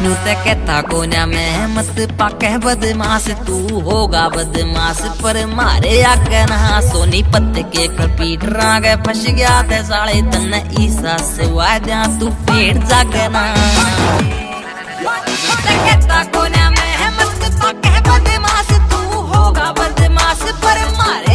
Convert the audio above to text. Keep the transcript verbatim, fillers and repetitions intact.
नू ते कहता कोन्या मैं मत पाके बदमाश, तू होगा बदमाश पर मारे आके ना। सोनी पत्ते के कपीट रागे फंस गया थे साले तन्ने ईसा से वादा तू फेर जाके ना। ते कहता कोन्या मैं मत पाके बदमाश, तू होगा बदमाश पर मारे